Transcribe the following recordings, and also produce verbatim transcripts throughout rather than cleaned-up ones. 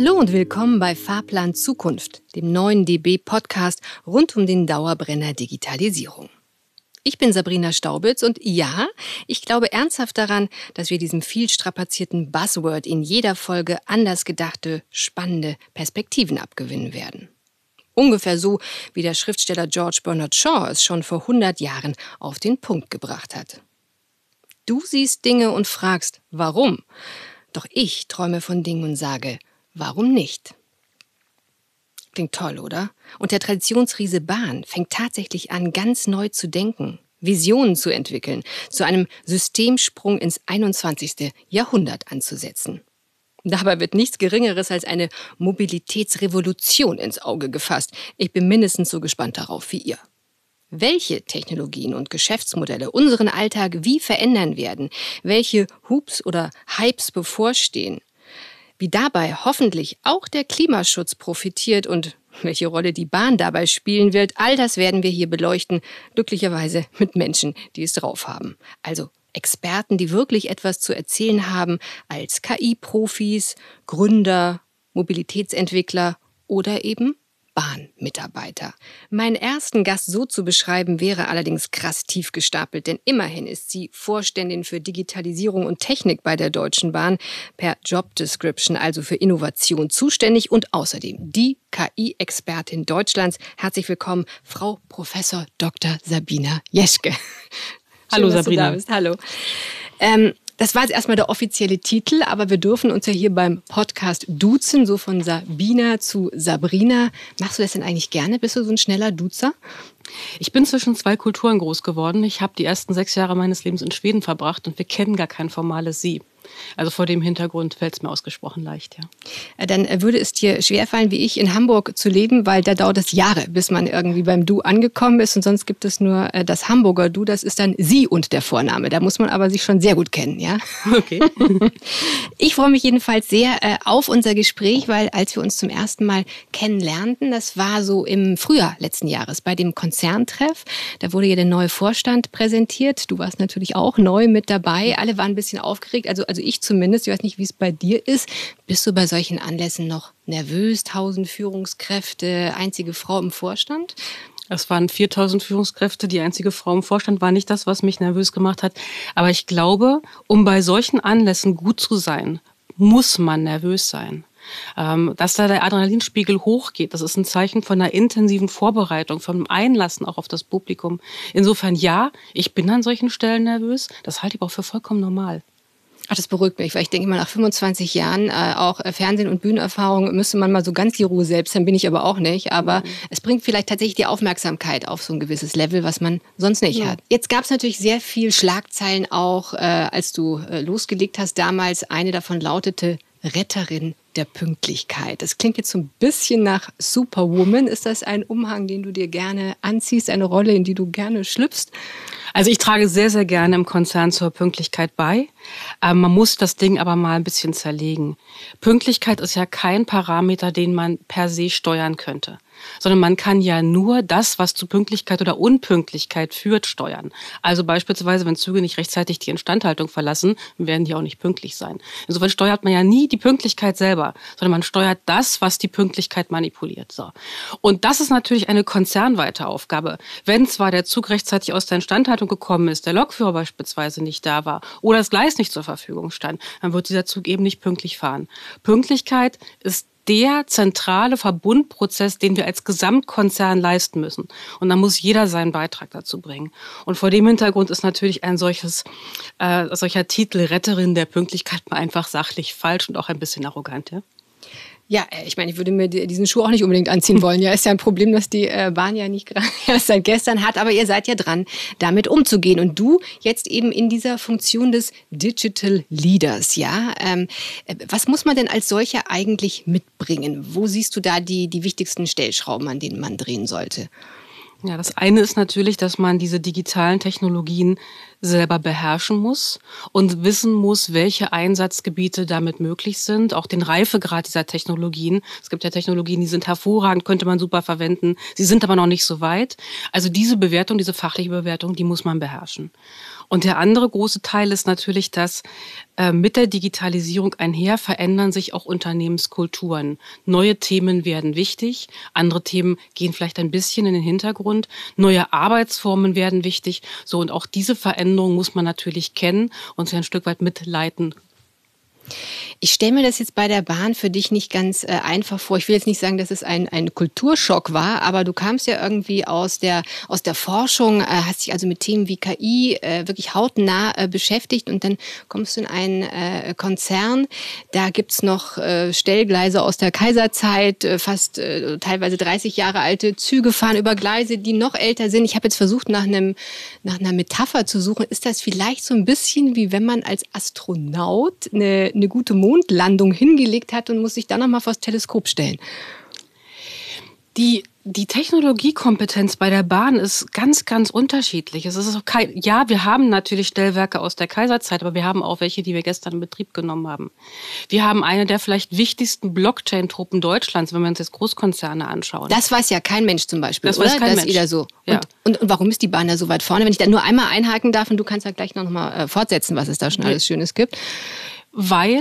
Hallo und willkommen bei Fahrplan Zukunft, dem neuen D B-Podcast rund um den Dauerbrenner Digitalisierung. Ich bin Sabrina Staubitz und ja, ich glaube ernsthaft daran, dass wir diesem viel strapazierten Buzzword in jeder Folge anders gedachte, spannende Perspektiven abgewinnen werden. Ungefähr so, wie der Schriftsteller George Bernard Shaw es schon vor hundert Jahren auf den Punkt gebracht hat. Du siehst Dinge und fragst, warum? Doch ich träume von Dingen und sage, warum nicht? Klingt toll, oder? Und der Traditionsriese Bahn fängt tatsächlich an, ganz neu zu denken, Visionen zu entwickeln, zu einem Systemsprung ins einundzwanzigste Jahrhundert anzusetzen. Dabei wird nichts Geringeres als eine Mobilitätsrevolution ins Auge gefasst. Ich bin mindestens so gespannt darauf wie ihr. Welche Technologien und Geschäftsmodelle unseren Alltag wie verändern werden, welche Hubs oder Hypes bevorstehen, wie dabei hoffentlich auch der Klimaschutz profitiert und welche Rolle die Bahn dabei spielen wird, all das werden wir hier beleuchten, glücklicherweise mit Menschen, die es drauf haben. Also Experten, die wirklich etwas zu erzählen haben, als K I-Profis, Gründer, Mobilitätsentwickler oder eben Bahnmitarbeiter. Meinen ersten Gast so zu beschreiben, wäre allerdings krass tief gestapelt, denn immerhin ist sie Vorständin für Digitalisierung und Technik bei der Deutschen Bahn, per Job Description, also für Innovation zuständig und außerdem die K I-Expertin Deutschlands. Herzlich willkommen, Frau Professor Doktor Sabina Jeschke. Hallo Schön, Sabrina. Dass du da bist. Hallo. Ähm, Das war jetzt erstmal der offizielle Titel, aber wir dürfen uns ja hier beim Podcast duzen, so von Sabina zu Sabrina. Machst du das denn eigentlich gerne? Bist du so ein schneller Duzer? Ich bin zwischen zwei Kulturen groß geworden. Ich habe die ersten sechs Jahre meines Lebens in Schweden verbracht und wir kennen gar kein formales Sie. Also vor dem Hintergrund fällt es mir ausgesprochen leicht, ja. Dann würde es dir schwerfallen, wie ich, in Hamburg zu leben, weil da dauert es Jahre, bis man irgendwie beim Du angekommen ist und sonst gibt es nur das Hamburger Du, das ist dann Sie und der Vorname. Da muss man aber sich schon sehr gut kennen, ja? Okay. Ich freue mich jedenfalls sehr äh, auf unser Gespräch, weil als wir uns zum ersten Mal kennenlernten, das war so im Frühjahr letzten Jahres bei dem Konzerntreff, da wurde ja der neue Vorstand präsentiert. Du warst natürlich auch neu mit dabei. Alle waren ein bisschen aufgeregt, also, also ich zumindest. Ich weiß nicht, wie es bei dir ist. Bist du bei solchen Anlässen noch nervös? Tausend Führungskräfte, einzige Frau im Vorstand? Es waren viertausend Führungskräfte, die einzige Frau im Vorstand war nicht das, was mich nervös gemacht hat. Aber ich glaube, um bei solchen Anlässen gut zu sein, muss man nervös sein. Ähm, dass da der Adrenalinspiegel hochgeht, das ist ein Zeichen von einer intensiven Vorbereitung, von einem Einlassen auch auf das Publikum. Insofern ja, ich bin an solchen Stellen nervös. Das halte ich auch für vollkommen normal. Ach, das beruhigt mich, weil ich denke mal, nach fünfundzwanzig Jahren äh, auch äh, Fernsehen- und Bühnenerfahrung müsste man mal so ganz die Ruhe selbst haben, bin ich aber auch nicht. Aber mhm. es bringt vielleicht tatsächlich die Aufmerksamkeit auf so ein gewisses Level, was man sonst nicht ja. hat. Jetzt gab es natürlich sehr viel Schlagzeilen auch, äh, als du äh, losgelegt hast damals. Eine davon lautete Retterin der Pünktlichkeit. Das klingt jetzt so ein bisschen nach Superwoman. Ist das ein Umhang, den du dir gerne anziehst, eine Rolle, in die du gerne schlüpfst? Also ich trage sehr, sehr gerne im Konzern zur Pünktlichkeit bei. Ähm, man muss das Ding aber mal ein bisschen zerlegen. Pünktlichkeit ist ja kein Parameter, den man per se steuern könnte, sondern man kann ja nur das, was zu Pünktlichkeit oder Unpünktlichkeit führt, steuern. Also beispielsweise, wenn Züge nicht rechtzeitig die Instandhaltung verlassen, werden die auch nicht pünktlich sein. Insofern steuert man ja nie die Pünktlichkeit selber, sondern man steuert das, was die Pünktlichkeit manipuliert. So. Und das ist natürlich eine konzernweite Aufgabe. Wenn zwar der Zug rechtzeitig aus der Instandhaltung gekommen ist, der Lokführer beispielsweise nicht da war oder das Gleis nicht zur Verfügung stand, dann wird dieser Zug eben nicht pünktlich fahren. Pünktlichkeit ist der zentrale Verbundprozess, den wir als Gesamtkonzern leisten müssen. Und da muss jeder seinen Beitrag dazu bringen. Und vor dem Hintergrund ist natürlich ein solches, äh, solcher Titel Retterin der Pünktlichkeit mal einfach sachlich falsch und auch ein bisschen arrogant, ja? Ja, ich meine, ich würde mir diesen Schuh auch nicht unbedingt anziehen wollen. Ja, ist ja ein Problem, das die Bahn ja nicht gerade erst seit gestern hat. Aber ihr seid ja dran, damit umzugehen. Und du jetzt eben in dieser Funktion des Digital Leaders, ja. Ähm, was muss man denn als solcher eigentlich mitbringen? Wo siehst du da die, die wichtigsten Stellschrauben, an denen man drehen sollte? Ja, das eine ist natürlich, dass man diese digitalen Technologien selber beherrschen muss und wissen muss, welche Einsatzgebiete damit möglich sind, auch den Reifegrad dieser Technologien. Es gibt ja Technologien, die sind hervorragend, könnte man super verwenden, sie sind aber noch nicht so weit. Also diese Bewertung, diese fachliche Bewertung, die muss man beherrschen. Und der andere große Teil ist natürlich, dass äh, mit der Digitalisierung einher verändern sich auch Unternehmenskulturen. Neue Themen werden wichtig, andere Themen gehen vielleicht ein bisschen in den Hintergrund, neue Arbeitsformen werden wichtig. So, und auch diese Veränderung muss man natürlich kennen und sie ein Stück weit mitleiten. Ich stelle mir das jetzt bei der Bahn für dich nicht ganz äh, einfach vor. Ich will jetzt nicht sagen, dass es ein, ein Kulturschock war, aber du kamst ja irgendwie aus der, aus der Forschung, äh, hast dich also mit Themen wie K I äh, wirklich hautnah äh, beschäftigt und dann kommst du in einen äh, Konzern. Da gibt's noch äh, Stellgleise aus der Kaiserzeit, äh, fast äh, teilweise dreißig Jahre alte Züge fahren über Gleise, die noch älter sind. Ich habe jetzt versucht, nach, einem, nach einer Metapher zu suchen. Ist das vielleicht so ein bisschen wie wenn man als Astronaut eine eine gute Mondlandung hingelegt hat und muss sich dann nochmal vors Teleskop stellen? Die, die Technologiekompetenz bei der Bahn ist ganz, ganz unterschiedlich. Es ist auch kein, ja, wir haben natürlich Stellwerke aus der Kaiserzeit, aber wir haben auch welche, die wir gestern in Betrieb genommen haben. Wir haben eine der vielleicht wichtigsten Blockchain-Truppen Deutschlands, wenn wir uns jetzt Großkonzerne anschauen. Das weiß ja kein Mensch zum Beispiel, das oder? Weiß kein das Mensch. ist wieder so. Ja. Und, und, und warum ist die Bahn da so weit vorne? Wenn ich da nur einmal einhaken darf und du kannst ja gleich noch mal äh, fortsetzen, was es da schon alles Schönes gibt. Weil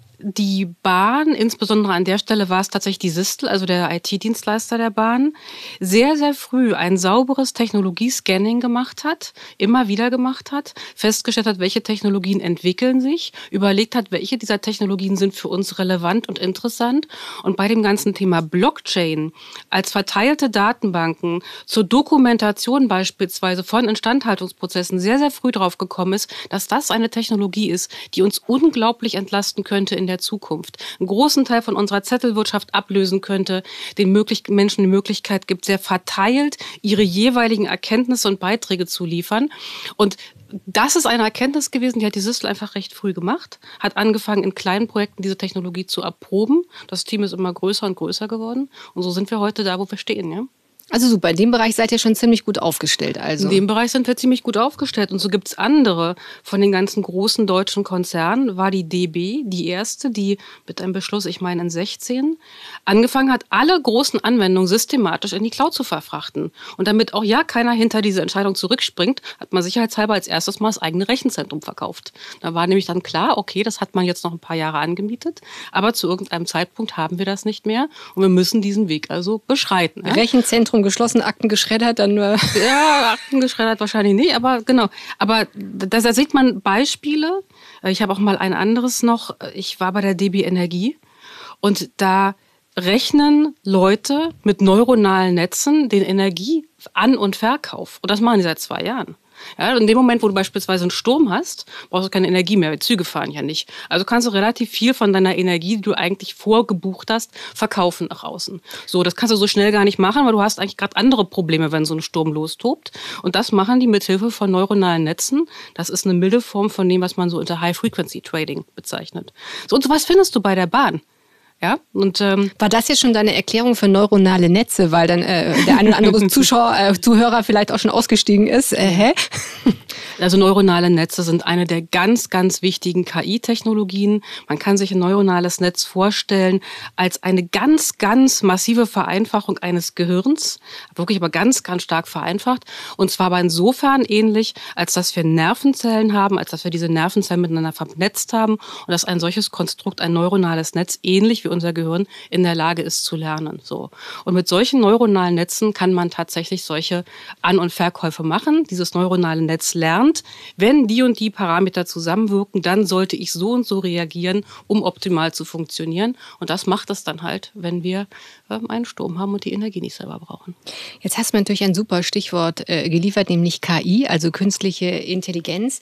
die Bahn, insbesondere an der Stelle war es tatsächlich die Sistel, also der I T-Dienstleister der Bahn, sehr, sehr früh ein sauberes Technologiescanning gemacht hat, immer wieder gemacht hat, festgestellt hat, welche Technologien entwickeln sich, überlegt hat, welche dieser Technologien sind für uns relevant und interessant. Und bei dem ganzen Thema Blockchain als verteilte Datenbanken zur Dokumentation beispielsweise von Instandhaltungsprozessen sehr, sehr früh drauf gekommen ist, dass das eine Technologie ist, die uns unglaublich entlasten könnte in der Zukunft, einen großen Teil von unserer Zettelwirtschaft ablösen könnte, den möglich- Menschen die Möglichkeit gibt, sehr verteilt ihre jeweiligen Erkenntnisse und Beiträge zu liefern. Und das ist eine Erkenntnis gewesen, die hat die Sistel einfach recht früh gemacht, hat angefangen, in kleinen Projekten diese Technologie zu erproben. Das Team ist immer größer und größer geworden. Und so sind wir heute da, wo wir stehen, ja. Also super, in dem Bereich seid ihr schon ziemlich gut aufgestellt. Also. In dem Bereich sind wir ziemlich gut aufgestellt. Und so gibt es andere. Von den ganzen großen deutschen Konzernen war die D B die erste, die mit einem Beschluss, ich meine in sechzehn, angefangen hat, alle großen Anwendungen systematisch in die Cloud zu verfrachten. Und damit auch ja keiner hinter diese Entscheidung zurückspringt, hat man sicherheitshalber als erstes mal das eigene Rechenzentrum verkauft. Da war nämlich dann klar, okay, das hat man jetzt noch ein paar Jahre angemietet, aber zu irgendeinem Zeitpunkt haben wir das nicht mehr und wir müssen diesen Weg also beschreiten. Ja? Rechenzentrum geschlossen, Akten geschreddert, dann nur. Ja, Akten geschreddert wahrscheinlich nicht, aber genau. Aber da, da sieht man Beispiele. Ich habe auch mal ein anderes noch. Ich war bei der D B Energie und da rechnen Leute mit neuronalen Netzen den Energiean- und Verkauf. Und das machen die seit zwei Jahren. Ja, in dem Moment, wo du beispielsweise einen Sturm hast, brauchst du keine Energie mehr, weil Züge fahren ja nicht. Also kannst du relativ viel von deiner Energie, die du eigentlich vorgebucht hast, verkaufen nach außen. So, das kannst du so schnell gar nicht machen, weil du hast eigentlich gerade andere Probleme, wenn so ein Sturm lostobt. Und das machen die mit Hilfe von neuronalen Netzen. Das ist eine milde Form von dem, was man so unter High-Frequency-Trading bezeichnet. So, und sowas findest du bei der Bahn. Ja, und, ähm, war das jetzt schon deine Erklärung für neuronale Netze, weil dann äh, der eine oder andere Zuschauer, äh, Zuhörer vielleicht auch schon ausgestiegen ist? Äh, hä? Also neuronale Netze sind eine der ganz, ganz wichtigen K I-Technologien. Man kann sich ein neuronales Netz vorstellen als eine ganz, ganz massive Vereinfachung eines Gehirns, wirklich aber ganz, ganz stark vereinfacht. Und zwar aber insofern ähnlich, als dass wir Nervenzellen haben, als dass wir diese Nervenzellen miteinander vernetzt haben und dass ein solches Konstrukt, ein neuronales Netz, ähnlich wie unser Gehirn in der Lage ist zu lernen. So. Und mit solchen neuronalen Netzen kann man tatsächlich solche An- und Verkäufe machen. Dieses neuronale Netz lernt, wenn die und die Parameter zusammenwirken, dann sollte ich so und so reagieren, um optimal zu funktionieren. Und das macht es dann halt, wenn wir ähm, einen Sturm haben und die Energie nicht selber brauchen. Jetzt hast du mir natürlich ein super Stichwort äh, geliefert, nämlich K I, also künstliche Intelligenz.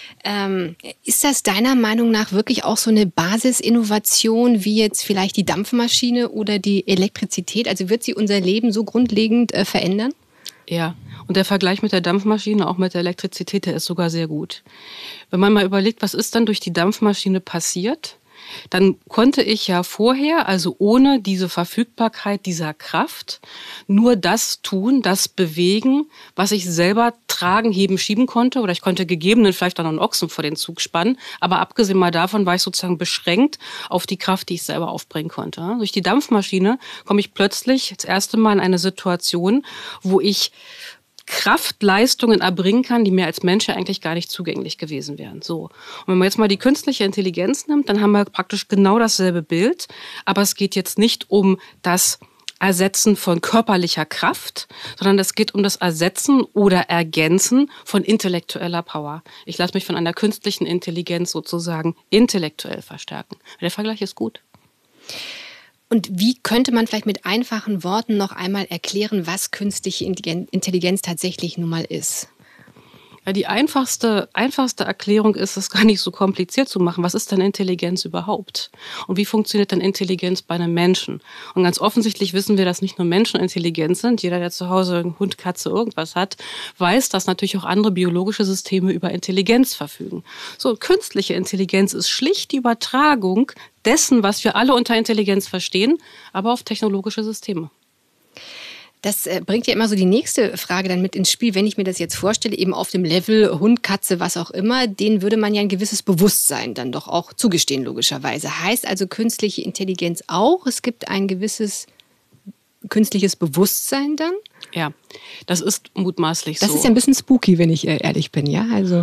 Ähm, ist das deiner Meinung nach wirklich auch so eine Basisinnovation, wie jetzt vielleicht die Dampfmaschine oder die Elektrizität? Also wird sie unser Leben so grundlegend äh, verändern? Ja, und der Vergleich mit der Dampfmaschine, auch mit der Elektrizität, der ist sogar sehr gut. Wenn man mal überlegt, was ist dann durch die Dampfmaschine passiert, dann konnte ich ja vorher, also ohne diese Verfügbarkeit dieser Kraft, nur das tun, das bewegen, was ich selber tragen, heben, schieben konnte. Oder ich konnte gegebenenfalls vielleicht auch noch einen Ochsen vor den Zug spannen. Aber abgesehen mal davon war ich sozusagen beschränkt auf die Kraft, die ich selber aufbringen konnte. Durch die Dampfmaschine komme ich plötzlich das erste Mal in eine Situation, wo ich Kraftleistungen erbringen kann, die mir als Mensch ja eigentlich gar nicht zugänglich gewesen wären. So. Und wenn man jetzt mal die künstliche Intelligenz nimmt, dann haben wir praktisch genau dasselbe Bild. Aber es geht jetzt nicht um das Ersetzen von körperlicher Kraft, sondern es geht um das Ersetzen oder Ergänzen von intellektueller Power. Ich lasse mich von einer künstlichen Intelligenz sozusagen intellektuell verstärken. Der Vergleich ist gut. Und wie könnte man vielleicht mit einfachen Worten noch einmal erklären, was künstliche Intelligenz tatsächlich nun mal ist? Ja, die einfachste, einfachste Erklärung ist, es gar nicht so kompliziert zu machen. Was ist denn Intelligenz überhaupt? Und wie funktioniert denn Intelligenz bei einem Menschen? Und ganz offensichtlich wissen wir, dass nicht nur Menschen intelligent sind. Jeder, der zu Hause einen Hund, Katze, irgendwas hat, weiß, dass natürlich auch andere biologische Systeme über Intelligenz verfügen. So, künstliche Intelligenz ist schlicht die Übertragung dessen, was wir alle unter Intelligenz verstehen, aber auf technologische Systeme. Das bringt ja immer so die nächste Frage dann mit ins Spiel. Wenn ich mir das jetzt vorstelle, eben auf dem Level Hund, Katze, was auch immer, denen würde man ja ein gewisses Bewusstsein dann doch auch zugestehen, logischerweise. Heißt also künstliche Intelligenz auch, es gibt ein gewisses künstliches Bewusstsein dann? Ja, das ist mutmaßlich das so. Das ist ja ein bisschen spooky, wenn ich ehrlich bin, ja, also...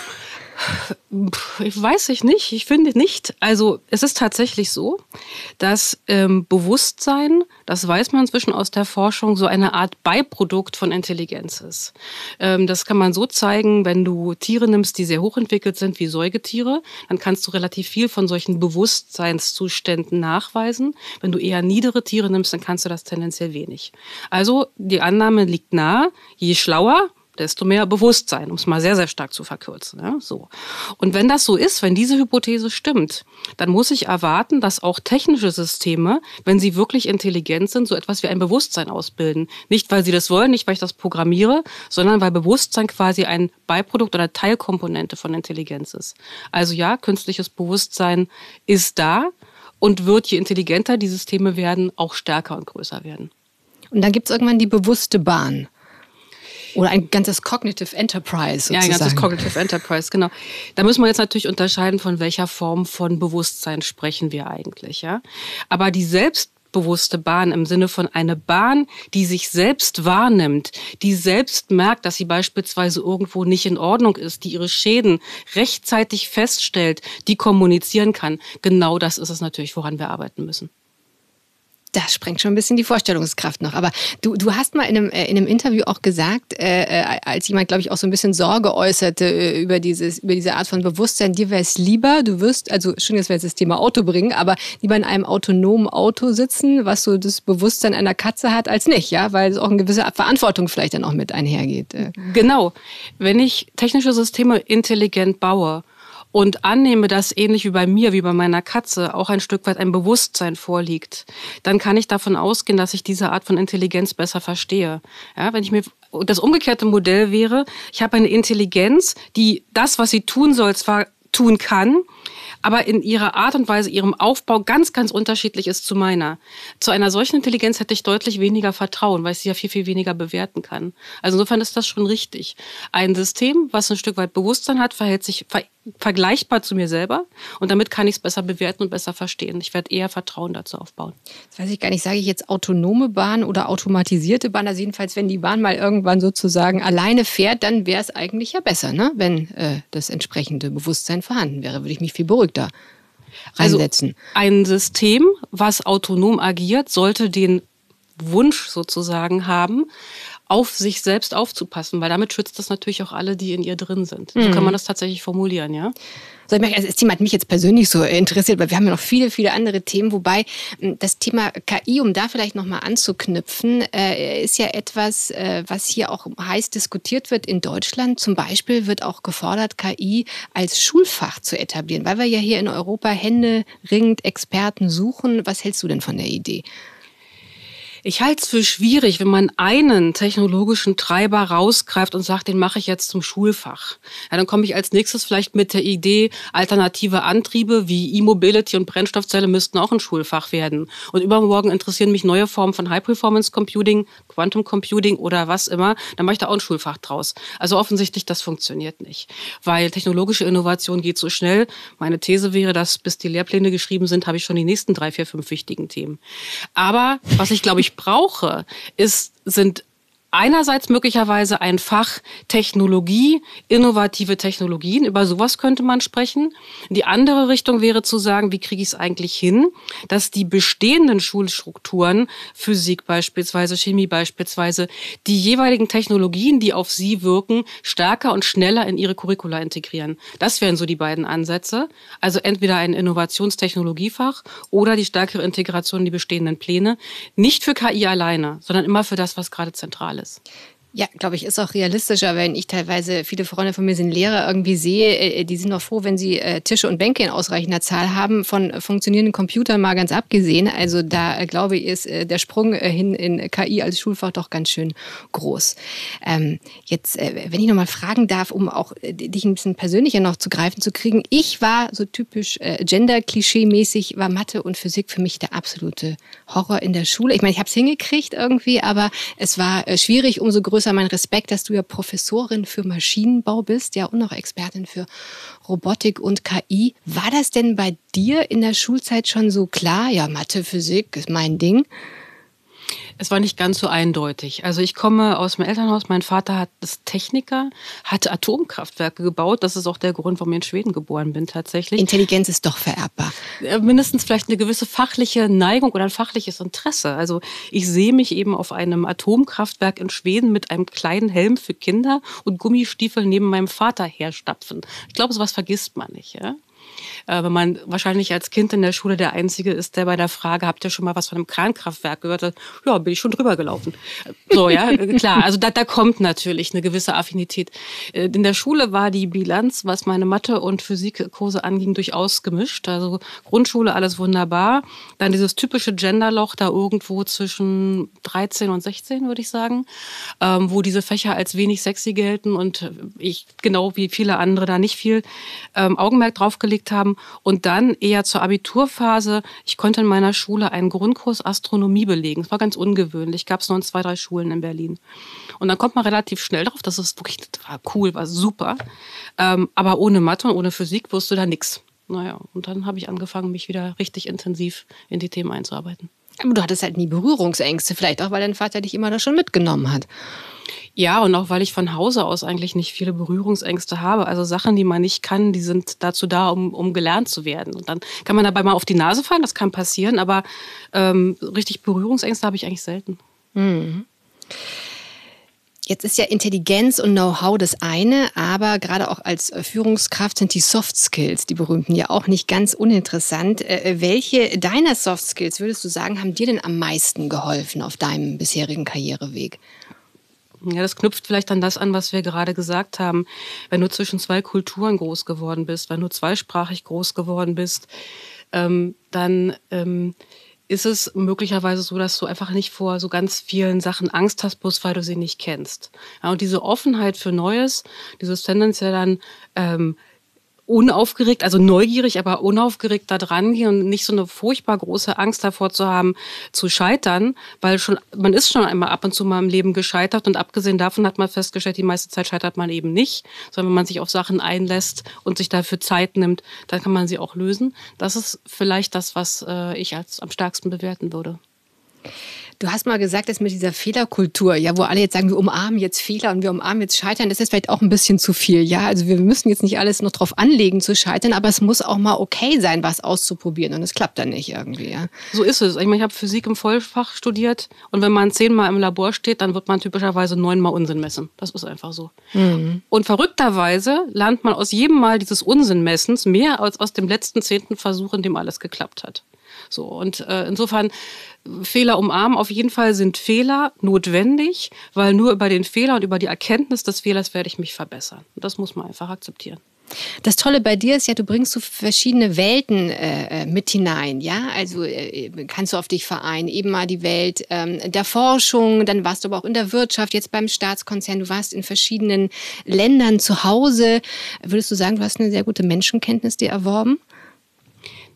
Ich weiß ich nicht, ich finde nicht. Also es ist tatsächlich so, dass ähm, Bewusstsein, das weiß man inzwischen aus der Forschung, so eine Art Beiprodukt von Intelligenz ist. Ähm, das kann man so zeigen, wenn du Tiere nimmst, die sehr hochentwickelt sind, wie Säugetiere, dann kannst du relativ viel von solchen Bewusstseinszuständen nachweisen. Wenn du eher niedere Tiere nimmst, dann kannst du das tendenziell wenig. Also die Annahme liegt nahe, je schlauer, desto mehr Bewusstsein, um es mal sehr, sehr stark zu verkürzen. Ja, so. Und wenn das so ist, wenn diese Hypothese stimmt, dann muss ich erwarten, dass auch technische Systeme, wenn sie wirklich intelligent sind, so etwas wie ein Bewusstsein ausbilden. Nicht, weil sie das wollen, nicht, weil ich das programmiere, sondern weil Bewusstsein quasi ein Beiprodukt oder Teilkomponente von Intelligenz ist. Also ja, künstliches Bewusstsein ist da und wird, je intelligenter die Systeme werden, auch stärker und größer werden. Und dann gibt es irgendwann die bewusste Bahn. Oder ein ganzes Cognitive Enterprise sozusagen. Ja, ein ganzes Cognitive Enterprise, genau. Da müssen wir jetzt natürlich unterscheiden, von welcher Form von Bewusstsein sprechen wir eigentlich. Ja? Aber die selbstbewusste Bahn im Sinne von einer Bahn, die sich selbst wahrnimmt, die selbst merkt, dass sie beispielsweise irgendwo nicht in Ordnung ist, die ihre Schäden rechtzeitig feststellt, die kommunizieren kann. Genau das ist es natürlich, woran wir arbeiten müssen. Das sprengt schon ein bisschen die Vorstellungskraft noch. Aber du, du hast mal in einem, in einem Interview auch gesagt, äh, als jemand, glaube ich, auch so ein bisschen Sorge äußerte äh, über, dieses, über diese Art von Bewusstsein, dir wäre es lieber, du wirst, also schön, dass wir jetzt das Thema Auto bringen, aber lieber in einem autonomen Auto sitzen, was so das Bewusstsein einer Katze hat, als nicht, ja, weil es auch eine gewisse Verantwortung vielleicht dann auch mit einhergeht. Äh. Genau. Wenn ich technische Systeme intelligent baue, und annehme, dass ähnlich wie bei mir, wie bei meiner Katze, auch ein Stück weit ein Bewusstsein vorliegt, dann kann ich davon ausgehen, dass ich diese Art von Intelligenz besser verstehe. Ja, wenn ich mir das umgekehrte Modell wäre, ich habe eine Intelligenz, die das, was sie tun soll, zwar tun kann, aber in ihrer Art und Weise, ihrem Aufbau ganz, ganz unterschiedlich ist zu meiner. Zu einer solchen Intelligenz hätte ich deutlich weniger Vertrauen, weil ich sie ja viel, viel weniger bewerten kann. Also insofern ist das schon richtig. Ein System, was ein Stück weit Bewusstsein hat, verhält sich ver- vergleichbar zu mir selber und damit kann ich es besser bewerten und besser verstehen. Ich werde eher Vertrauen dazu aufbauen. Das weiß ich gar nicht, sage ich jetzt autonome Bahn oder automatisierte Bahn? Also jedenfalls, wenn die Bahn mal irgendwann sozusagen alleine fährt, dann wäre es eigentlich ja besser, ne? Wenn äh, das entsprechende Bewusstsein vorhanden wäre, würde ich mich viel beruhigter reinsetzen. Also ein System, was autonom agiert, sollte den Wunsch sozusagen haben, auf sich selbst aufzupassen, weil damit schützt das natürlich auch alle, die in ihr drin sind. Mhm. So kann man das tatsächlich formulieren, ja. Also das Thema hat mich jetzt persönlich so interessiert, weil wir haben ja noch viele, viele andere Themen, wobei das Thema K I, um da vielleicht nochmal anzuknüpfen, ist ja etwas, was hier auch heiß diskutiert wird in Deutschland. Zum Beispiel wird auch gefordert, K I als Schulfach zu etablieren, weil wir ja hier in Europa händeringend Experten suchen. Was hältst du denn von der Idee? Ich halte es für schwierig, wenn man einen technologischen Treiber rausgreift und sagt, den mache ich jetzt zum Schulfach. Ja, dann komme ich als nächstes vielleicht mit der Idee, alternative Antriebe wie E-Mobility und Brennstoffzelle müssten auch ein Schulfach werden. Und übermorgen interessieren mich neue Formen von High-Performance-Computing, Quantum Computing oder was immer. Dann mache ich da auch ein Schulfach draus. Also offensichtlich, das funktioniert nicht. Weil technologische Innovation geht so schnell. Meine These wäre, dass bis die Lehrpläne geschrieben sind, habe ich schon die nächsten drei, vier, fünf wichtigen Themen. Aber was ich, glaube ich, brauche, ist, sind einerseits möglicherweise ein Fach Technologie, innovative Technologien, über sowas könnte man sprechen. Die andere Richtung wäre zu sagen, wie kriege ich es eigentlich hin, dass die bestehenden Schulstrukturen, Physik beispielsweise, Chemie beispielsweise, die jeweiligen Technologien, die auf sie wirken, stärker und schneller in ihre Curricula integrieren. Das wären so die beiden Ansätze. Also entweder ein Innovationstechnologiefach oder die stärkere Integration in die bestehenden Pläne. Nicht für K I alleine, sondern immer für das, was gerade zentral ist. Ja, glaube ich, ist auch realistischer, wenn ich teilweise, viele Freunde von mir sind Lehrer, irgendwie sehe, die sind noch froh, wenn sie Tische und Bänke in ausreichender Zahl haben, von funktionierenden Computern mal ganz abgesehen. Also da, glaube ich, ist der Sprung hin in K I als Schulfach doch ganz schön groß. Ähm, jetzt, wenn ich noch mal fragen darf, um auch dich ein bisschen persönlicher noch zu greifen zu kriegen. Ich war so typisch äh, Gender-Klischee-mäßig, war Mathe und Physik für mich der absolute Horror in der Schule. Ich meine, ich habe es hingekriegt irgendwie, aber es war äh, schwierig, umso größer mein Respekt, dass du ja Professorin für Maschinenbau bist, ja, und noch Expertin für Robotik und K I. War das denn bei dir in der Schulzeit schon so klar? Ja, Mathe, Physik ist mein Ding. Es war nicht ganz so eindeutig. Also ich komme aus dem Elternhaus, mein Vater hat ist Techniker, hat Atomkraftwerke gebaut. Das ist auch der Grund, warum ich in Schweden geboren bin tatsächlich. Intelligenz ist doch vererbbar. Mindestens vielleicht eine gewisse fachliche Neigung oder ein fachliches Interesse. Also ich sehe mich eben auf einem Atomkraftwerk in Schweden mit einem kleinen Helm für Kinder und Gummistiefeln neben meinem Vater herstapfen. Ich glaube, sowas vergisst man nicht, ja? Wenn man wahrscheinlich als Kind in der Schule der Einzige ist, der bei der Frage, habt ihr schon mal was von einem Krankraftwerk gehört hat? Ja, bin ich schon drüber gelaufen. So, ja, klar. Also da, da kommt natürlich eine gewisse Affinität. In der Schule war die Bilanz, was meine Mathe- und Physikkurse anging, durchaus gemischt. Also Grundschule, alles wunderbar. Dann dieses typische Genderloch da irgendwo zwischen dreizehn und sechzehn, würde ich sagen, wo diese Fächer als wenig sexy gelten und ich, genau wie viele andere, da nicht viel Augenmerk drauf gelegt haben. Und dann eher zur Abiturphase. Ich konnte in meiner Schule einen Grundkurs Astronomie belegen. Das war ganz ungewöhnlich. Gab es nur in zwei, drei Schulen in Berlin. Und dann kommt man relativ schnell drauf. Das ist wirklich, das war cool, war super. Ähm, aber ohne Mathe und ohne Physik wirst du da nix. Naja, und dann habe ich angefangen, mich wieder richtig intensiv in die Themen einzuarbeiten. Aber du hattest halt nie Berührungsängste. Vielleicht auch, weil dein Vater dich immer da schon mitgenommen hat. Ja, und auch weil ich von Hause aus eigentlich nicht viele Berührungsängste habe. Also Sachen, die man nicht kann, die sind dazu da, um, um gelernt zu werden. Und dann kann man dabei mal auf die Nase fallen, das kann passieren, aber ähm, richtig Berührungsängste habe ich eigentlich selten. Mhm. Jetzt ist ja Intelligenz und Know-how das eine, aber gerade auch als Führungskraft sind die Soft Skills, die berühmten, ja auch nicht ganz uninteressant. Welche deiner Soft Skills, würdest du sagen, haben dir denn am meisten geholfen auf deinem bisherigen Karriereweg? Ja, das knüpft vielleicht an das an, was wir gerade gesagt haben. Wenn du zwischen zwei Kulturen groß geworden bist, wenn du zweisprachig groß geworden bist, ähm, dann ähm, ist es möglicherweise so, dass du einfach nicht vor so ganz vielen Sachen Angst hast, bloß weil du sie nicht kennst. Ja, und diese Offenheit für Neues, dieses tendenziell dann ähm, unaufgeregt, also neugierig, aber unaufgeregt da dran gehen und nicht so eine furchtbar große Angst davor zu haben, zu scheitern, weil schon man ist schon einmal ab und zu mal im Leben gescheitert und abgesehen davon hat man festgestellt, die meiste Zeit scheitert man eben nicht, sondern wenn man sich auf Sachen einlässt und sich dafür Zeit nimmt, dann kann man sie auch lösen. Das ist vielleicht das, was äh, ich als am stärksten bewerten würde. Du hast mal gesagt, dass mit dieser Fehlerkultur, ja, wo alle jetzt sagen, wir umarmen jetzt Fehler und wir umarmen jetzt Scheitern, das ist vielleicht auch ein bisschen zu viel, ja. Also wir müssen jetzt nicht alles noch drauf anlegen zu scheitern, aber es muss auch mal okay sein, was auszuprobieren und es klappt dann nicht irgendwie, ja. So ist es. Ich meine, ich habe Physik im Vollfach studiert und wenn man zehnmal im Labor steht, dann wird man typischerweise neunmal Unsinn messen. Das ist einfach so. Mhm. Und verrückterweise lernt man aus jedem Mal dieses Unsinnmessens mehr als aus dem letzten zehnten Versuch, in dem alles geklappt hat. So, und äh, insofern Fehler umarmen, auf jeden Fall sind Fehler notwendig, weil nur über den Fehler und über die Erkenntnis des Fehlers werde ich mich verbessern. Und das muss man einfach akzeptieren. Das Tolle bei dir ist ja, du bringst so verschiedene Welten äh, mit hinein, ja, also äh, kannst du auf dich vereinen, eben mal die Welt ähm, der Forschung, dann warst du aber auch in der Wirtschaft, jetzt beim Staatskonzern, du warst in verschiedenen Ländern zu Hause. Würdest du sagen, du hast eine sehr gute Menschenkenntnis dir erworben?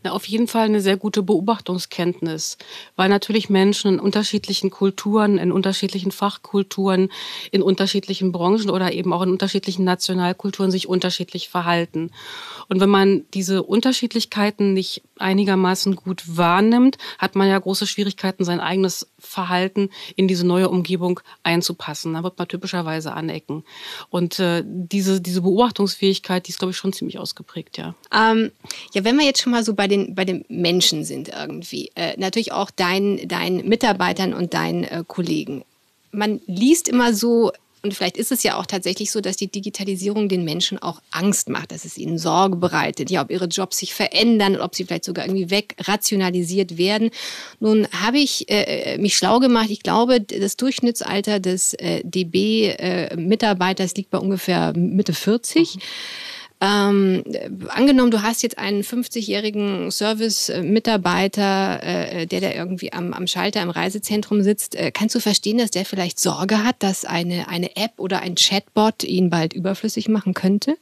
Na, auf jeden Fall eine sehr gute Beobachtungskenntnis, weil natürlich Menschen in unterschiedlichen Kulturen, in unterschiedlichen Fachkulturen, in unterschiedlichen Branchen oder eben auch in unterschiedlichen Nationalkulturen sich unterschiedlich verhalten. Und wenn man diese Unterschiedlichkeiten nicht einigermaßen gut wahrnimmt, hat man ja große Schwierigkeiten, sein eigenes Verhalten in diese neue Umgebung einzupassen. Da wird man typischerweise anecken. Und äh, diese, diese Beobachtungsfähigkeit, die ist, glaube ich, schon ziemlich ausgeprägt, ja. Ähm, ja, wenn wir jetzt schon mal so bei den, bei den Menschen sind irgendwie, äh, natürlich auch deinen deinen Mitarbeitern und deinen äh, Kollegen. Man liest immer so, und vielleicht ist es ja auch tatsächlich so, dass die Digitalisierung den Menschen auch Angst macht, dass es ihnen Sorge bereitet, ja, ob ihre Jobs sich verändern, ob sie vielleicht sogar irgendwie wegrationalisiert werden. Nun habe ich äh, mich schlau gemacht. Ich glaube, das Durchschnittsalter des äh, D B-Mitarbeiters äh, liegt bei ungefähr Mitte vierzig. Mhm. Ähm, angenommen, du hast jetzt einen fünfzigjährigen Service-Mitarbeiter, äh, der da irgendwie am, am Schalter im Reisezentrum sitzt. Äh, kannst du verstehen, dass der vielleicht Sorge hat, dass eine, eine App oder ein Chatbot ihn bald überflüssig machen könnte?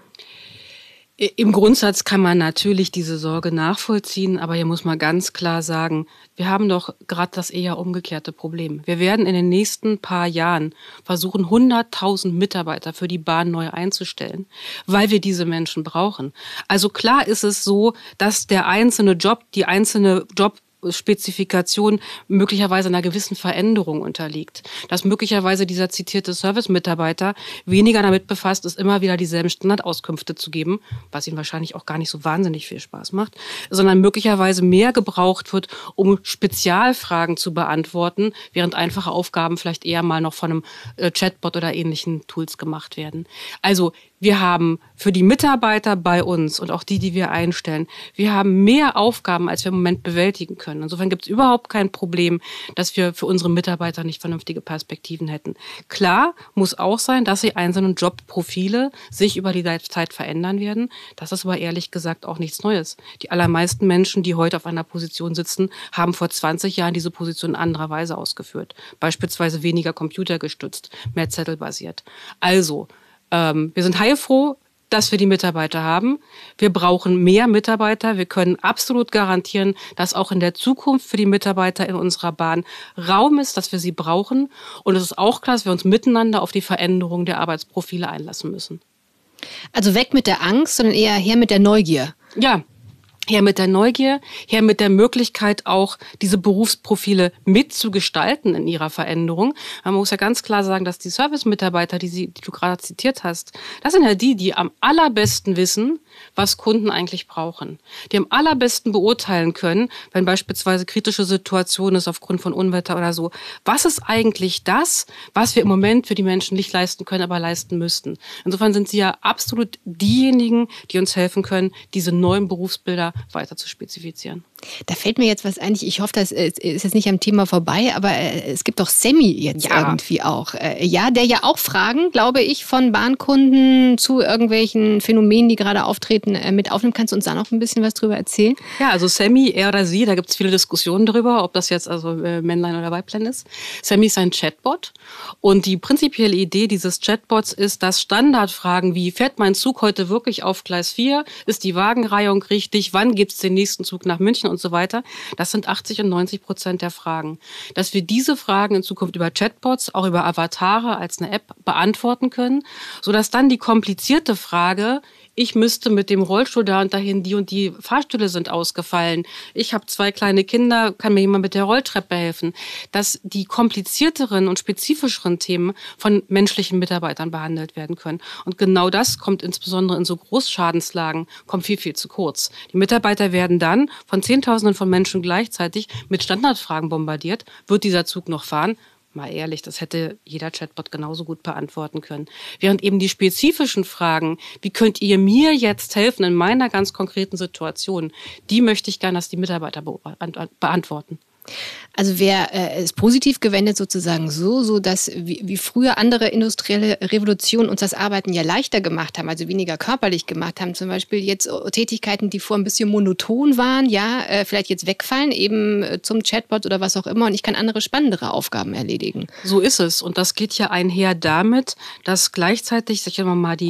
Im Grundsatz kann man natürlich diese Sorge nachvollziehen, aber hier muss man ganz klar sagen, wir haben doch gerade das eher umgekehrte Problem. Wir werden in den nächsten paar Jahren versuchen, hunderttausend Mitarbeiter für die Bahn neu einzustellen, weil wir diese Menschen brauchen. Also klar ist es so, dass der einzelne Job, die einzelne Job Spezifikation möglicherweise einer gewissen Veränderung unterliegt. Dass möglicherweise dieser zitierte Service-Mitarbeiter weniger damit befasst ist, immer wieder dieselben Standardauskünfte zu geben, was ihm wahrscheinlich auch gar nicht so wahnsinnig viel Spaß macht, sondern möglicherweise mehr gebraucht wird, um Spezialfragen zu beantworten, während einfache Aufgaben vielleicht eher mal noch von einem äh, Chatbot oder ähnlichen Tools gemacht werden. Also wir haben für die Mitarbeiter bei uns und auch die, die wir einstellen, wir haben mehr Aufgaben, als wir im Moment bewältigen können. Insofern gibt es überhaupt kein Problem, dass wir für unsere Mitarbeiter nicht vernünftige Perspektiven hätten. Klar muss auch sein, dass die einzelnen Jobprofile sich über die Zeit verändern werden. Das ist aber ehrlich gesagt auch nichts Neues. Die allermeisten Menschen, die heute auf einer Position sitzen, haben vor zwanzig Jahren diese Position in anderer Weise ausgeführt. Beispielsweise weniger computergestützt, mehr zettelbasiert. Also, Ähm, wir sind heilfroh, dass wir die Mitarbeiter haben. Wir brauchen mehr Mitarbeiter. Wir können absolut garantieren, dass auch in der Zukunft für die Mitarbeiter in unserer Bahn Raum ist, dass wir sie brauchen. Und es ist auch klar, dass wir uns miteinander auf die Veränderung der Arbeitsprofile einlassen müssen. Also weg mit der Angst, sondern eher her mit der Neugier. Ja. Her mit der Neugier, her mit der Möglichkeit auch, diese Berufsprofile mitzugestalten in ihrer Veränderung. Man muss ja ganz klar sagen, dass die Service-Mitarbeiter, die, sie, die du gerade zitiert hast, das sind ja die, die am allerbesten wissen, was Kunden eigentlich brauchen. Die am allerbesten beurteilen können, wenn beispielsweise kritische Situation ist aufgrund von Unwetter oder so. Was ist eigentlich das, was wir im Moment für die Menschen nicht leisten können, aber leisten müssten? Insofern sind sie ja absolut diejenigen, die uns helfen können, diese neuen Berufsbilder weiter zu spezifizieren. Da fällt mir jetzt was ein. Ich hoffe, das ist jetzt nicht am Thema vorbei, aber es gibt doch Semi jetzt ja. irgendwie auch. Ja, der ja auch Fragen, glaube ich, von Bahnkunden zu irgendwelchen Phänomenen, die gerade auftreten, mit aufnimmt. Kannst du uns da noch ein bisschen was drüber erzählen? Ja, also Semi, er oder sie, da gibt es viele Diskussionen darüber, ob das jetzt also Männlein oder Weiblein ist. Semi ist ein Chatbot und die prinzipielle Idee dieses Chatbots ist, dass Standardfragen wie, fährt mein Zug heute wirklich auf Gleis vier? Ist die Wagenreihung richtig? Wann gibt es den nächsten Zug nach München und so weiter? Das sind achtzig und neunzig Prozent der Fragen. Dass wir diese Fragen in Zukunft über Chatbots, auch über Avatare als eine App beantworten können, sodass dann die komplizierte Frage, ich müsste mit dem Rollstuhl da und dahin, die und die Fahrstühle sind ausgefallen. Ich habe zwei kleine Kinder, kann mir jemand mit der Rolltreppe helfen? Dass die komplizierteren und spezifischeren Themen von menschlichen Mitarbeitern behandelt werden können. Und genau das kommt insbesondere in so Großschadenslagen, kommt viel, viel zu kurz. Die Mitarbeiter werden dann von Zehntausenden von Menschen gleichzeitig mit Standardfragen bombardiert. Wird dieser Zug noch fahren? Mal ehrlich, das hätte jeder Chatbot genauso gut beantworten können. Während eben die spezifischen Fragen, wie könnt ihr mir jetzt helfen in meiner ganz konkreten Situation, die möchte ich gerne, dass die Mitarbeiter beantworten. Also wäre äh, es positiv gewendet sozusagen so, so dass wie, wie früher andere industrielle Revolutionen uns das Arbeiten ja leichter gemacht haben, also weniger körperlich gemacht haben. Zum Beispiel jetzt Tätigkeiten, die vorher ein bisschen monoton waren, ja, äh, vielleicht jetzt wegfallen, eben äh, zum Chatbot oder was auch immer und ich kann andere spannendere Aufgaben erledigen. So ist es und das geht ja einher damit, dass gleichzeitig, sag ich mal, die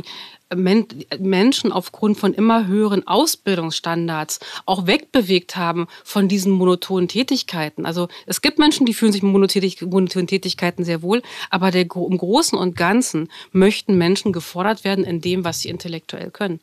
Men- Menschen aufgrund von immer höheren Ausbildungsstandards auch wegbewegt haben von diesen monotonen Tätigkeiten. Also es gibt Menschen, die fühlen sich mit monotätig- monotonen Tätigkeiten sehr wohl, aber der, im Großen und Ganzen möchten Menschen gefordert werden in dem, was sie intellektuell können.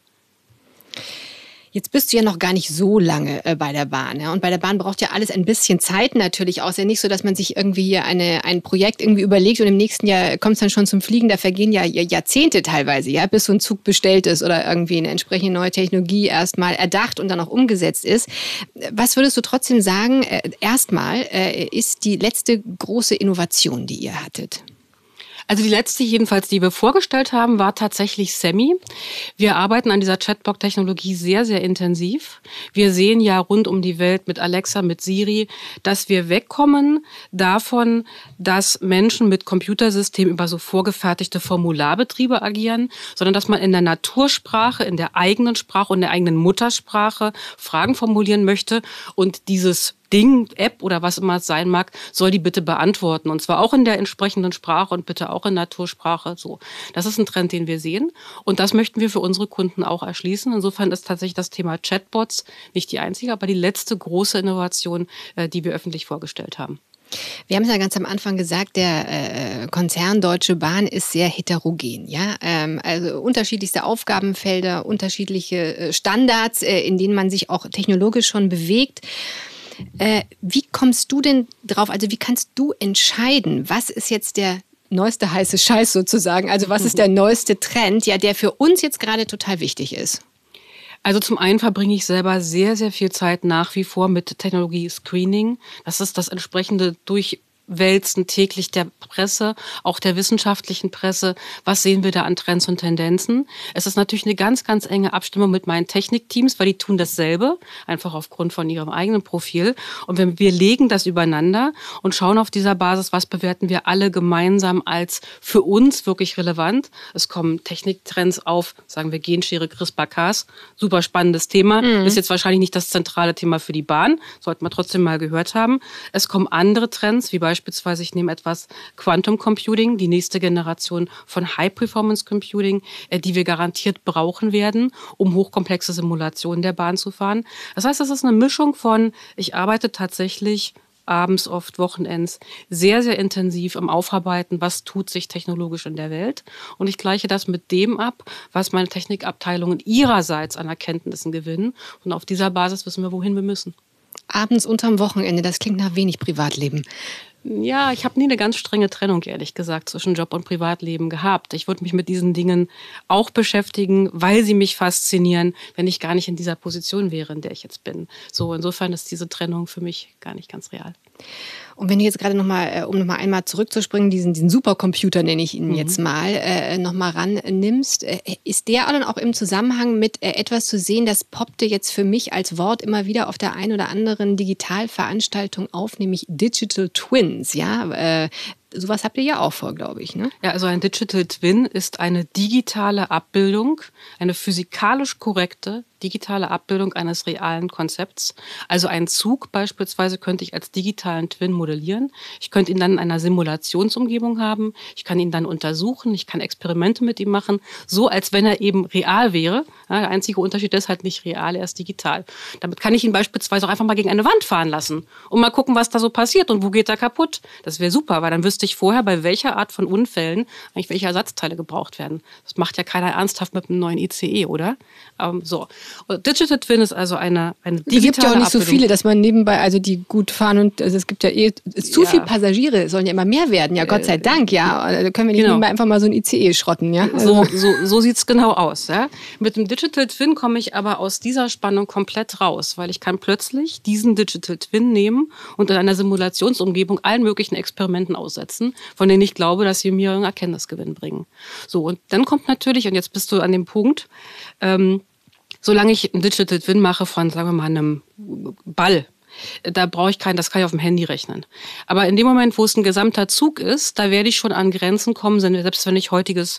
Jetzt bist du ja noch gar nicht so lange äh, bei der Bahn. Ja? Und bei der Bahn braucht ja alles ein bisschen Zeit natürlich auch. Ist ja nicht so, dass man sich irgendwie hier eine, ein Projekt irgendwie überlegt und im nächsten Jahr kommt es dann schon zum Fliegen. Da vergehen ja Jahrzehnte teilweise, ja, bis so ein Zug bestellt ist oder irgendwie eine entsprechende neue Technologie erstmal erdacht und dann auch umgesetzt ist. Was würdest du trotzdem sagen, äh, erstmal äh, ist die letzte große Innovation, die ihr hattet? Also die letzte jedenfalls, die wir vorgestellt haben, war tatsächlich Semi. Wir arbeiten an dieser Chatbot-Technologie sehr, sehr intensiv. Wir sehen ja rund um die Welt mit Alexa, mit Siri, dass wir wegkommen davon, dass Menschen mit Computersystemen über so vorgefertigte Formularbetriebe agieren, sondern dass man in der Natursprache, in der eigenen Sprache und der eigenen Muttersprache Fragen formulieren möchte und dieses Ding, App oder was immer es sein mag, soll die bitte beantworten. Und zwar auch in der entsprechenden Sprache und bitte auch in Natursprache. So, das ist ein Trend, den wir sehen. Und das möchten wir für unsere Kunden auch erschließen. Insofern ist tatsächlich das Thema Chatbots nicht die einzige, aber die letzte große Innovation, die wir öffentlich vorgestellt haben. Wir haben es ja ganz am Anfang gesagt, der äh, Konzern Deutsche Bahn ist sehr heterogen. Ja? Ähm, also unterschiedlichste Aufgabenfelder, unterschiedliche äh, Standards, äh, in denen man sich auch technologisch schon bewegt. Äh, wie kommst du denn drauf, also wie kannst du entscheiden, was ist jetzt der neueste heiße Scheiß sozusagen, also was ist der neueste Trend, ja, der für uns jetzt gerade total wichtig ist? Also zum einen verbringe ich selber sehr, sehr viel Zeit nach wie vor mit Technologie-Screening. Das ist das entsprechende durch Wälzen täglich der Presse, auch der wissenschaftlichen Presse. Was sehen wir da an Trends und Tendenzen? Es ist natürlich eine ganz, ganz enge Abstimmung mit meinen Technikteams, weil die tun dasselbe, einfach aufgrund von ihrem eigenen Profil. Und wir, wir legen das übereinander und schauen auf dieser Basis, was bewerten wir alle gemeinsam als für uns wirklich relevant. Es kommen Techniktrends auf, sagen wir Genschere, CRISPR-Cas, super spannendes Thema. Mhm. Ist jetzt wahrscheinlich nicht das zentrale Thema für die Bahn, sollte man trotzdem mal gehört haben. Es kommen andere Trends, wie beispielsweise Beispielsweise, ich nehme etwas Quantum Computing, die nächste Generation von High-Performance Computing, die wir garantiert brauchen werden, um hochkomplexe Simulationen der Bahn zu fahren. Das heißt, das ist eine Mischung von, ich arbeite tatsächlich abends, oft Wochenends, sehr, sehr intensiv im Aufarbeiten, was tut sich technologisch in der Welt. Und ich gleiche das mit dem ab, was meine Technikabteilungen ihrerseits an Erkenntnissen gewinnen. Und auf dieser Basis wissen wir, wohin wir müssen. Abends unterm Wochenende, das klingt nach wenig Privatleben. Ja, ich habe nie eine ganz strenge Trennung, ehrlich gesagt, zwischen Job und Privatleben gehabt. Ich würde mich mit diesen Dingen auch beschäftigen, weil sie mich faszinieren, wenn ich gar nicht in dieser Position wäre, in der ich jetzt bin. So, insofern ist diese Trennung für mich gar nicht ganz real. Und wenn du jetzt gerade nochmal, um nochmal einmal zurückzuspringen, diesen, diesen Supercomputer, nenne ich ihn mhm. jetzt mal, äh, nochmal rannimmst, äh, ist der dann auch im Zusammenhang mit äh, etwas zu sehen, das poppte jetzt für mich als Wort immer wieder auf der einen oder anderen Digitalveranstaltung auf, nämlich Digital Twins, ja, äh, sowas habt ihr ja auch vor, glaube ich, ne? Ja, also ein Digital Twin ist eine digitale Abbildung, eine physikalisch korrekte digitale Abbildung eines realen Konzepts. Also einen Zug beispielsweise könnte ich als digitalen Twin modellieren. Ich könnte ihn dann in einer Simulationsumgebung haben. Ich kann ihn dann untersuchen. Ich kann Experimente mit ihm machen, so als wenn er eben real wäre. Ja, der einzige Unterschied ist halt nicht real, er ist digital. Damit kann ich ihn beispielsweise auch einfach mal gegen eine Wand fahren lassen und mal gucken, was da so passiert und wo geht er kaputt. Das wäre super, weil dann wüsste ich vorher, bei welcher Art von Unfällen eigentlich welche Ersatzteile gebraucht werden. Das macht ja keiner ernsthaft mit einem neuen I C E, oder? Ähm, so. Digital Twin ist also eine, eine digitale Abbildung. Es gibt ja auch nicht Abbildung. So viele, dass man nebenbei, also die gut fahren und also es gibt ja eh, zu ja. viele Passagiere, sollen ja immer mehr werden, ja, Gott sei Dank, ja. Da können wir nicht genau. nebenbei einfach mal so ein I C E schrotten, ja. So, so, so sieht es genau aus, ja. Mit dem Digital Twin komme ich aber aus dieser Spannung komplett raus, weil ich kann plötzlich diesen Digital Twin nehmen und in einer Simulationsumgebung allen möglichen Experimenten aussetzen, von denen ich glaube, dass sie mir einen Erkenntnisgewinn bringen. So, und dann kommt natürlich, und jetzt bist du an dem Punkt, ähm, solange ich einen Digital Twin mache von, sagen wir mal, einem Ball, da brauche ich keinen, das kann ich auf dem Handy rechnen. Aber in dem Moment, wo es ein gesamter Zug ist, da werde ich schon an Grenzen kommen, selbst wenn ich heutiges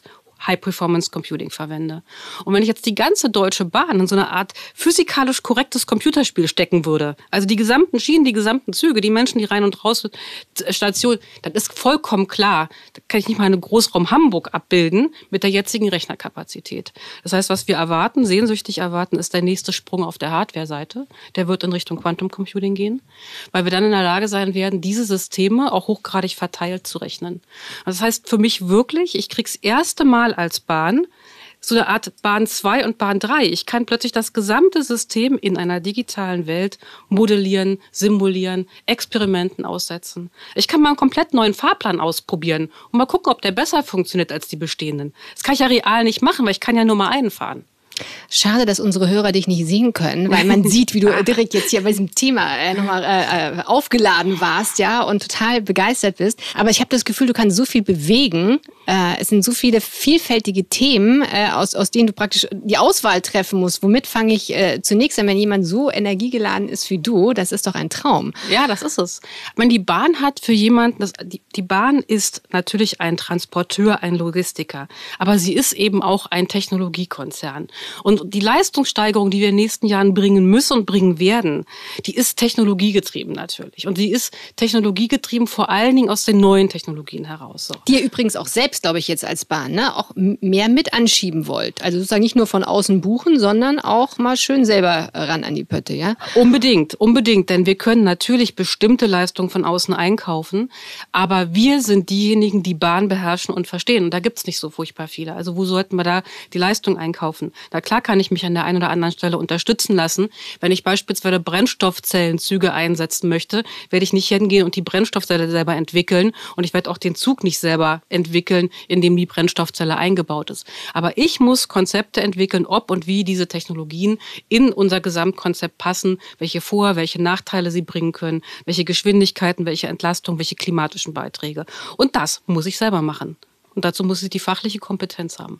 High-Performance-Computing verwende. Und wenn ich jetzt die ganze Deutsche Bahn in so eine Art physikalisch korrektes Computerspiel stecken würde, also die gesamten Schienen, die gesamten Züge, die Menschen, die rein und raus Station, dann ist vollkommen klar, da kann ich nicht mal einen Großraum Hamburg abbilden mit der jetzigen Rechnerkapazität. Das heißt, was wir erwarten, sehnsüchtig erwarten, ist der nächste Sprung auf der Hardware-Seite. Der wird in Richtung Quantum Computing gehen, weil wir dann in der Lage sein werden, diese Systeme auch hochgradig verteilt zu rechnen. Das heißt für mich wirklich, ich krieg's erste Mal als Bahn so eine Art Bahn zwei und Bahn drei. Ich kann plötzlich das gesamte System in einer digitalen Welt modellieren, simulieren, Experimenten aussetzen. Ich kann mal einen komplett neuen Fahrplan ausprobieren und mal gucken, ob der besser funktioniert als die bestehenden. Das kann ich ja real nicht machen, weil ich kann ja nur mal einen fahren. Schade, dass unsere Hörer dich nicht sehen können, weil man sieht, wie du direkt jetzt hier bei diesem Thema äh, nochmal äh, aufgeladen warst, ja, und total begeistert bist. Aber ich habe das Gefühl, du kannst so viel bewegen. Äh, es sind so viele vielfältige Themen, äh, aus, aus denen du praktisch die Auswahl treffen musst. Womit fange ich äh, zunächst an, wenn jemand so energiegeladen ist wie du? Das ist doch ein Traum. Ja, das ist es. Wenn die Bahn hat für jemanden, das, die, die Bahn ist natürlich ein Transporteur, ein Logistiker, aber sie ist eben auch ein Technologiekonzern. Und die Leistungssteigerung, die wir in den nächsten Jahren bringen müssen und bringen werden, die ist technologiegetrieben natürlich. Und die ist technologiegetrieben vor allen Dingen aus den neuen Technologien heraus. So. Die ihr übrigens auch selbst, glaube ich, jetzt als Bahn, ne, auch mehr mit anschieben wollt. Also sozusagen nicht nur von außen buchen, sondern auch mal schön selber ran an die Pötte, ja? Unbedingt, unbedingt. Denn wir können natürlich bestimmte Leistungen von außen einkaufen, aber wir sind diejenigen, die Bahn beherrschen und verstehen. Und da gibt's nicht so furchtbar viele. Also wo sollten wir da die Leistung einkaufen? Na klar kann ich mich an der einen oder anderen Stelle unterstützen lassen. Wenn ich beispielsweise Brennstoffzellenzüge einsetzen möchte, werde ich nicht hingehen und die Brennstoffzelle selber entwickeln. Und ich werde auch den Zug nicht selber entwickeln, in dem die Brennstoffzelle eingebaut ist. Aber ich muss Konzepte entwickeln, ob und wie diese Technologien in unser Gesamtkonzept passen, welche Vor-, welche Nachteile sie bringen können, welche Geschwindigkeiten, welche Entlastung, welche klimatischen Beiträge. Und das muss ich selber machen. Und dazu muss ich die fachliche Kompetenz haben.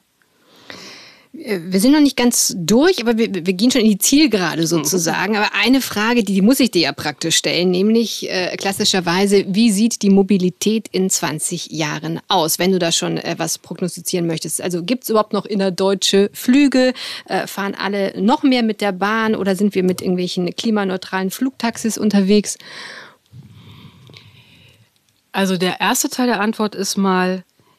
Wir sind noch nicht ganz durch, aber wir, wir gehen schon in die Zielgerade sozusagen. Aber eine Frage, die, die muss ich dir ja praktisch stellen, nämlich äh, klassischerweise, wie sieht die Mobilität in zwanzig Jahren aus, wenn du da schon äh, was prognostizieren möchtest? Also gibt es überhaupt noch innerdeutsche Flüge? Äh, fahren alle noch mehr mit der Bahn oder sind wir mit irgendwelchen klimaneutralen Flugtaxis unterwegs? Also der erste Teil der Antwort ist mal,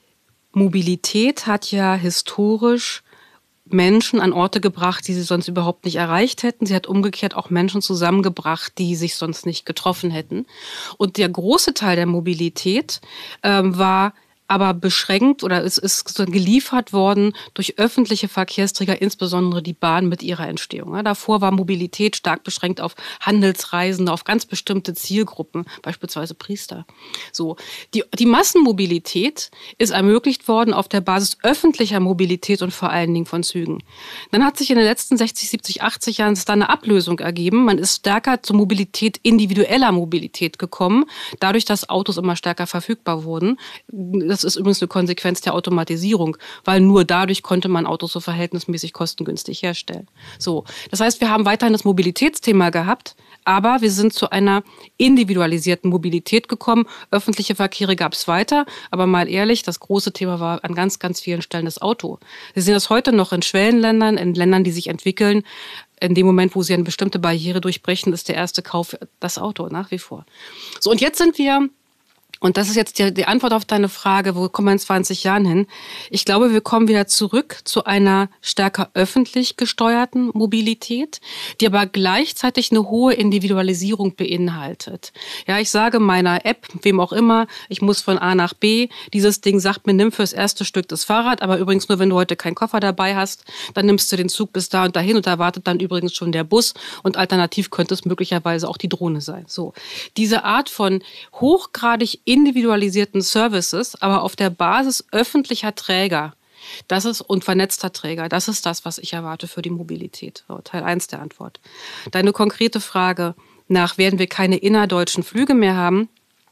Mobilität hat ja historisch Menschen an Orte gebracht, die sie sonst überhaupt nicht erreicht hätten. Sie hat umgekehrt auch Menschen zusammengebracht, die sich sonst nicht getroffen hätten. Und der große Teil der Mobilität ähm, war aber beschränkt oder es ist geliefert worden durch öffentliche Verkehrsträger, insbesondere die Bahn mit ihrer Entstehung. Ja, davor war Mobilität stark beschränkt auf Handelsreisende, auf ganz bestimmte Zielgruppen, beispielsweise Priester. So, die, die Massenmobilität ist ermöglicht worden auf der Basis öffentlicher Mobilität und vor allen Dingen von Zügen. Dann hat sich in den letzten sechzig, siebzig, achtzig Jahren da eine Ablösung ergeben. Man ist stärker zur Mobilität, individueller Mobilität gekommen, dadurch, dass Autos immer stärker verfügbar wurden. Das ist übrigens eine Konsequenz der Automatisierung, weil nur dadurch konnte man Autos so verhältnismäßig kostengünstig herstellen. So, das heißt, wir haben weiterhin das Mobilitätsthema gehabt, aber wir sind zu einer individualisierten Mobilität gekommen. Öffentliche Verkehre gab es weiter, aber mal ehrlich, das große Thema war an ganz, ganz vielen Stellen das Auto. Wir sehen das heute noch in Schwellenländern, in Ländern, die sich entwickeln. In dem Moment, wo sie eine bestimmte Barriere durchbrechen, ist der erste Kauf das Auto nach wie vor. So, und jetzt sind wir Und das ist jetzt die, die Antwort auf deine Frage, wo kommen wir in zwanzig Jahren hin? Ich glaube, wir kommen wieder zurück zu einer stärker öffentlich gesteuerten Mobilität, die aber gleichzeitig eine hohe Individualisierung beinhaltet. Ja, ich sage meiner App, wem auch immer, ich muss von A nach B. Dieses Ding sagt mir, nimm fürs erste Stück das Fahrrad, aber übrigens nur, wenn du heute keinen Koffer dabei hast, dann nimmst du den Zug bis da und dahin und da wartet dann übrigens schon der Bus und alternativ könnte es möglicherweise auch die Drohne sein. So, diese Art von hochgradig individualisierten Services, aber auf der Basis öffentlicher Träger, das ist und vernetzter Träger, das ist das, was ich erwarte für die Mobilität. So, Teil eins der Antwort. Deine konkrete Frage nach, werden wir keine innerdeutschen Flüge mehr haben?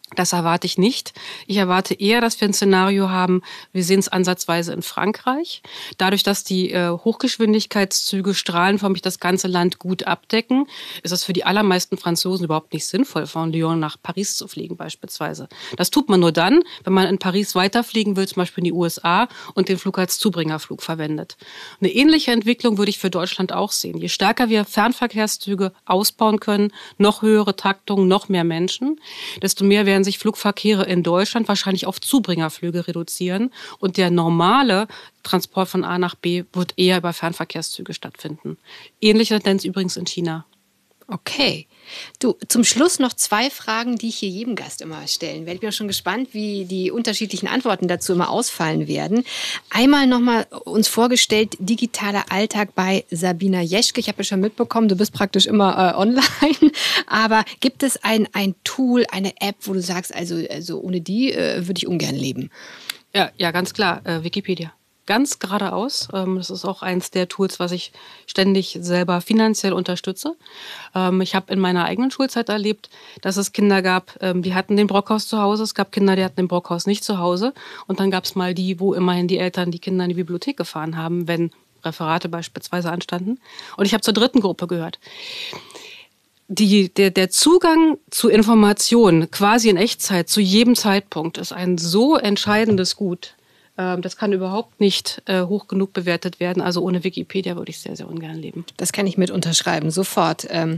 Das erwarte ich nicht. Ich erwarte eher, dass wir ein Szenario haben, wir sehen es ansatzweise in Frankreich. Dadurch, dass die äh, Hochgeschwindigkeitszüge strahlenförmig das ganze Land gut abdecken, ist es für die allermeisten Franzosen überhaupt nicht sinnvoll, von Lyon nach Paris zu fliegen beispielsweise. Das tut man nur dann, wenn man in Paris weiterfliegen will, zum Beispiel in die U S A und den Flug als Zubringerflug verwendet. Eine ähnliche Entwicklung würde ich für Deutschland auch sehen. Je stärker wir Fernverkehrszüge ausbauen können, noch höhere Taktungen, noch mehr Menschen, desto mehr werden sich Flugverkehre in Deutschland wahrscheinlich auf Zubringerflüge reduzieren und der normale Transport von A nach B wird eher über Fernverkehrszüge stattfinden. Ähnliche Tendenz übrigens in China. Okay. Du, zum Schluss noch zwei Fragen, die ich hier jedem Gast immer stellen werde. Ich bin auch schon gespannt, wie die unterschiedlichen Antworten dazu immer ausfallen werden. Einmal nochmal uns vorgestellt, digitaler Alltag bei Sabina Jeschke. Ich habe ja schon mitbekommen, du bist praktisch immer äh, online. Aber gibt es ein, ein Tool, eine App, wo du sagst, also, also ohne die äh, würde ich ungern leben? Ja, ja, ganz klar, äh, Wikipedia. Ganz geradeaus. Das ist auch eins der Tools, was ich ständig selber finanziell unterstütze. Ich habe in meiner eigenen Schulzeit erlebt, dass es Kinder gab, die hatten den Brockhaus zu Hause. Es gab Kinder, die hatten den Brockhaus nicht zu Hause. Und dann gab es mal die, wo immerhin die Eltern die Kinder in die Bibliothek gefahren haben, wenn Referate beispielsweise anstanden. Und ich habe zur dritten Gruppe gehört. Die, der, der Zugang zu Informationen quasi in Echtzeit zu jedem Zeitpunkt ist ein so entscheidendes Gut. Das kann überhaupt nicht äh, hoch genug bewertet werden. Also ohne Wikipedia würde ich sehr, sehr ungern leben. Das kann ich mit unterschreiben, sofort. Ähm,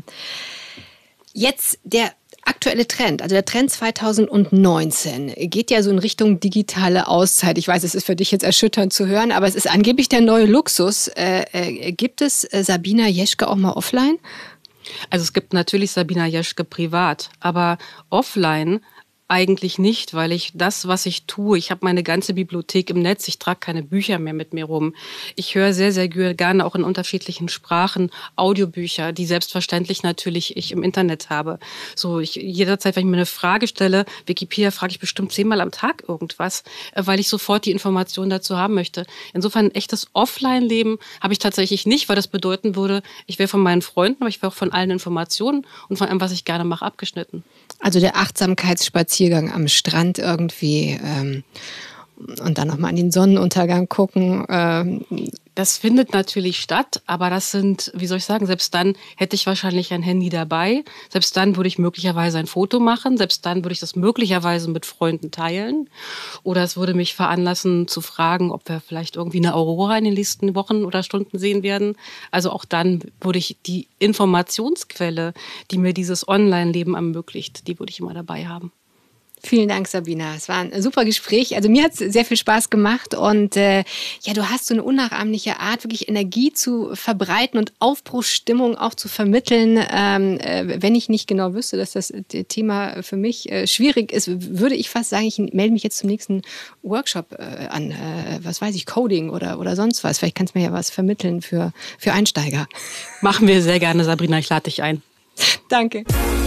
jetzt der aktuelle Trend, also der Trend zwanzig neunzehn, geht ja so in Richtung digitale Auszeit. Ich weiß, es ist für dich jetzt erschütternd zu hören, aber es ist angeblich der neue Luxus. Äh, äh, gibt es äh, Sabina Jeschke auch mal offline? Also es gibt natürlich Sabina Jeschke privat, aber offline eigentlich nicht, weil ich das, was ich tue, ich habe meine ganze Bibliothek im Netz, ich trage keine Bücher mehr mit mir rum. Ich höre sehr, sehr gerne auch in unterschiedlichen Sprachen Audiobücher, die selbstverständlich natürlich ich im Internet habe. So, ich jederzeit, wenn ich mir eine Frage stelle, Wikipedia frage ich bestimmt zehnmal am Tag irgendwas, weil ich sofort die Informationen dazu haben möchte. Insofern ein echtes Offline-Leben habe ich tatsächlich nicht, weil das bedeuten würde, ich wäre von meinen Freunden, aber ich wäre auch von allen Informationen und von allem, was ich gerne mache, abgeschnitten. Also der Achtsamkeitsspaziergang am Strand irgendwie ähm, und dann nochmal an den Sonnenuntergang gucken. Ähm. Das findet natürlich statt, aber das sind, wie soll ich sagen, selbst dann hätte ich wahrscheinlich ein Handy dabei. Selbst dann würde ich möglicherweise ein Foto machen. Selbst dann würde ich das möglicherweise mit Freunden teilen. Oder es würde mich veranlassen zu fragen, ob wir vielleicht irgendwie eine Aurora in den nächsten Wochen oder Stunden sehen werden. Also auch dann würde ich die Informationsquelle, die mir dieses Online-Leben ermöglicht, die würde ich immer dabei haben. Vielen Dank, Sabina. Es war ein super Gespräch. Also mir hat es sehr viel Spaß gemacht und äh, ja, du hast so eine unnachahmliche Art, wirklich Energie zu verbreiten und Aufbruchsstimmung auch zu vermitteln. Ähm, äh, wenn ich nicht genau wüsste, dass das Thema für mich äh, schwierig ist, würde ich fast sagen, ich melde mich jetzt zum nächsten Workshop äh, an. Äh, was weiß ich, Coding oder, oder sonst was. Vielleicht kannst du mir ja was vermitteln für, für Einsteiger. Machen wir sehr gerne, Sabrina. Ich lade dich ein. Danke.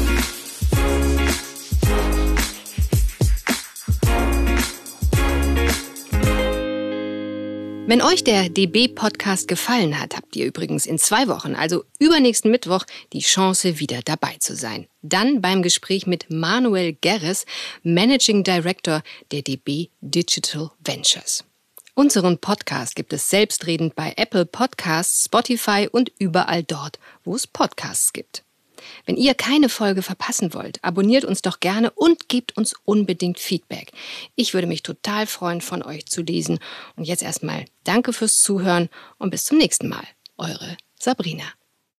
Wenn euch der D B-Podcast gefallen hat, habt ihr übrigens in zwei Wochen, also übernächsten Mittwoch, die Chance, wieder dabei zu sein. Dann beim Gespräch mit Manuel Gerres, Managing Director der D B Digital Ventures. Unseren Podcast gibt es selbstredend bei Apple Podcasts, Spotify und überall dort, wo es Podcasts gibt. Wenn ihr keine Folge verpassen wollt, abonniert uns doch gerne und gebt uns unbedingt Feedback. Ich würde mich total freuen, von euch zu lesen. Und jetzt erstmal danke fürs Zuhören und bis zum nächsten Mal. Eure Sabrina.